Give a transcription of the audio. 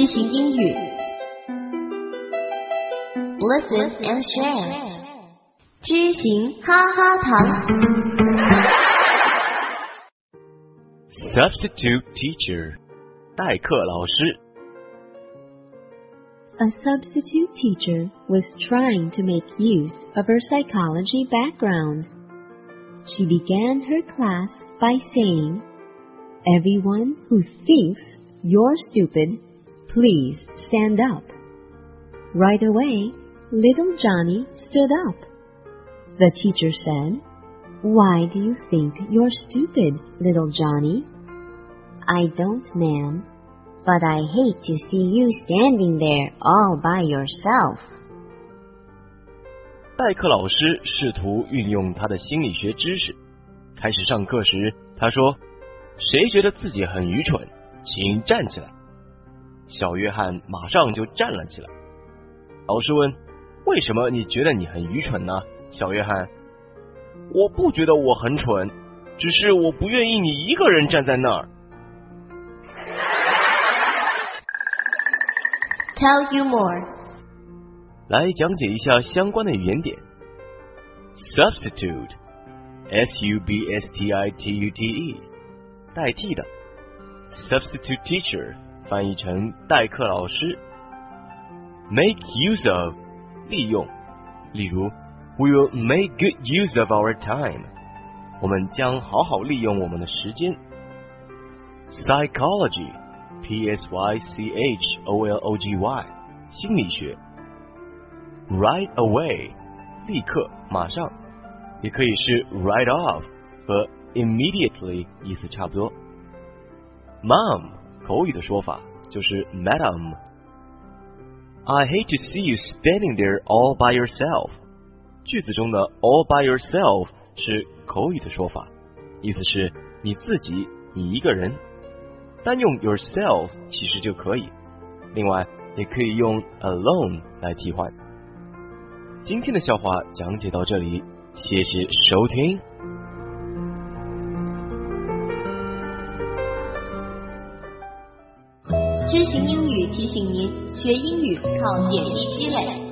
知行英语 Listen and share 知行哈哈堂 Substitute teacher 代课老师 A substitute teacher was trying to make use of her psychology background. She began her class by saying, "Everyone who thinks you're stupid, please stand up." Right away, little Johnny stood up. The teacher said, "Why do you think you're stupid, little Johnny?" "I don't, ma'am, but I hate to see you standing there all by yourself." 代课老师试图运用他的心理学知识。开始上课时，他说：“谁觉得自己很愚蠢，请站起来。”小约翰马上就站了起来。老师问：“为什么你觉得你很愚蠢呢？”小约翰：“我不觉得我很蠢，只是我不愿意你一个人站在那儿。” Tell you more 来讲解一下相关的语言点。Substitute S-U-B-S-T-I-T-U-T-E 代替的 Substitute teacher 翻译成代课老师。Make use of 利用，例如 We will make good use of our time 我们将好好利用我们的时间。Psychology P-S-Y-C-H-O-L-O-G-Y 心理学。Right away 立刻马上，也可以是 right off 和 immediately 意思差不多。Mom 口语的说法就是 Madam。 I hate to see you standing there all by yourself 句子中的 all by yourself 是口语的说法，意思是你自己，你一个人。单用 yourself 其实就可以，另外也可以用 alone 来替换。今天的笑话讲解到这里，谢谢收听。 知行英语提醒您，学英语靠点滴积累。